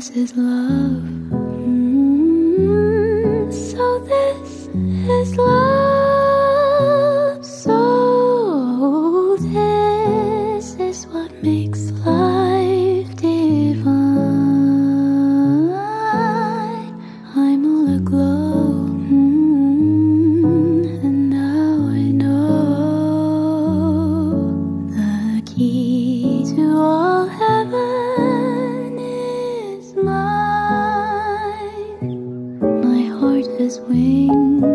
this is love. So this is love. So this is what makes life divine. I'm all aglow, and now I know the key to all heaven is mine. My heart has wings.